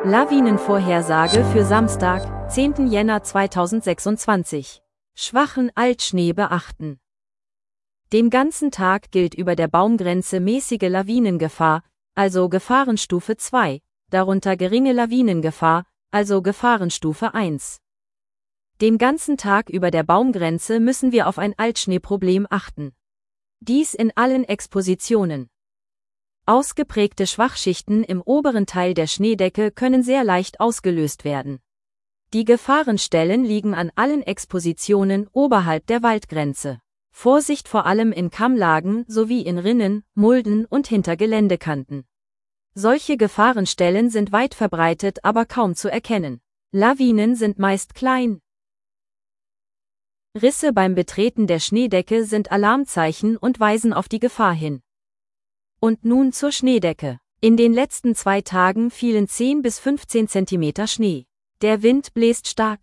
Lawinenvorhersage für Samstag, 10. Jänner 2026. Schwachen Altschnee beachten. Den ganzen Tag gilt über der Baumgrenze mäßige Lawinengefahr, also Gefahrenstufe 2, darunter geringe Lawinengefahr, also Gefahrenstufe 1. Den ganzen Tag über der Baumgrenze müssen wir auf ein Altschneeproblem achten. Dies in allen Expositionen. Ausgeprägte Schwachschichten im oberen Teil der Schneedecke können sehr leicht ausgelöst werden. Die Gefahrenstellen liegen an allen Expositionen oberhalb der Waldgrenze. Vorsicht vor allem in Kammlagen sowie in Rinnen, Mulden und hinter Geländekanten. Solche Gefahrenstellen sind weit verbreitet, aber kaum zu erkennen. Lawinen sind meist klein. Risse beim Betreten der Schneedecke sind Alarmzeichen und weisen auf die Gefahr hin. Und nun zur Schneedecke. In den letzten 2 Tagen fielen 10 bis 15 Zentimeter Schnee. Der Wind bläst stark.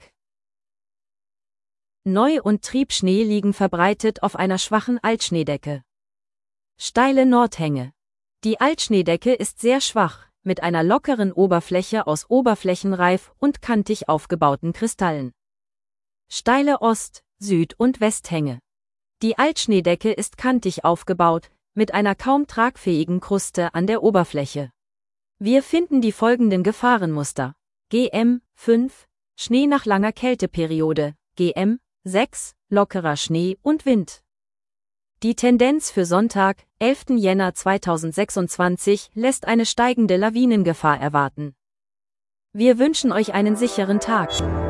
Neu- und Triebschnee liegen verbreitet auf einer schwachen Altschneedecke. Steile Nordhänge. Die Altschneedecke ist sehr schwach, mit einer lockeren Oberfläche aus oberflächenreif und kantig aufgebauten Kristallen. Steile Ost-, Süd- und Westhänge. Die Altschneedecke ist kantig aufgebaut, mit einer kaum tragfähigen Kruste an der Oberfläche. Wir finden die folgenden Gefahrenmuster. GM 5, Schnee nach langer Kälteperiode, GM 6, lockerer Schnee und Wind. Die Tendenz für Sonntag, 11. Jänner 2026, lässt eine steigende Lawinengefahr erwarten. Wir wünschen euch einen sicheren Tag.